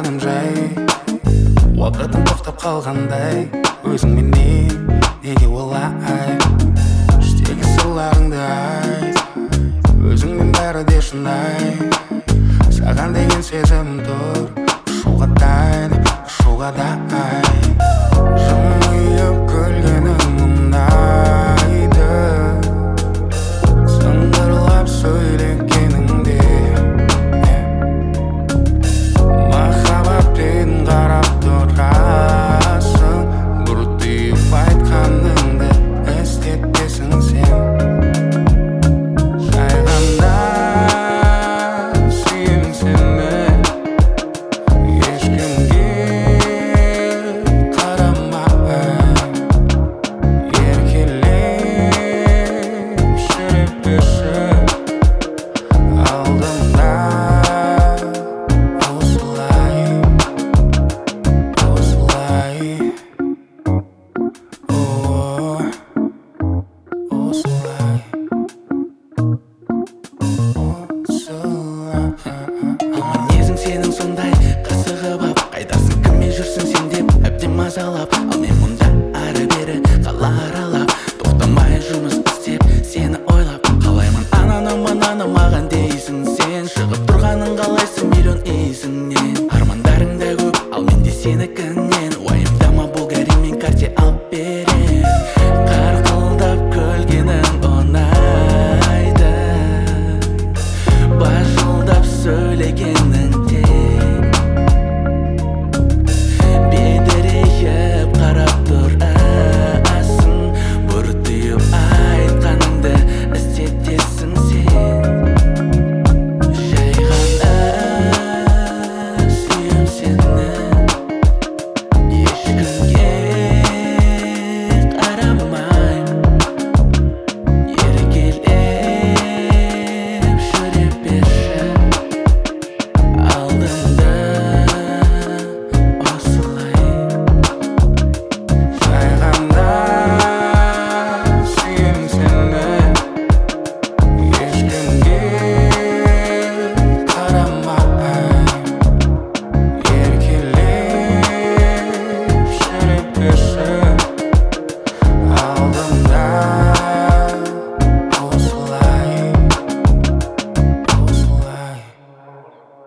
жаным жай, уақытым тоқтап қалғандай, өзіңменен неге олай. Іштегі сырларыңды айт, өзіңмен бәрі де шынай. Саған деген сезімім тұр, ұшуға дайын, ұшуға дайын. Жымиып күлгенің ұнайды, сыңғырлап сөйлегеніңде махаббатпен қарап тұрасың. Бұртиып айтқаныңды істетпесің сен. Жай ғана сүйем сені, ешкімге қарамай. Еркелеп жүре берші алдымда, осылай, осылай, осылай, мінезің сенің сондай қасығып ап, қайдасың кіммен жүрсің сен деп әбден мазалап. Ал мен мұнда ары-бері қала аралап, тоқтамай жұмыс істеп сені ойлап. Қалаймын ананы мынаны маған дейсің сен, шығып тұрғаның қалайсың миллион есіңнен. Армандарың да көп, ал менде сенікі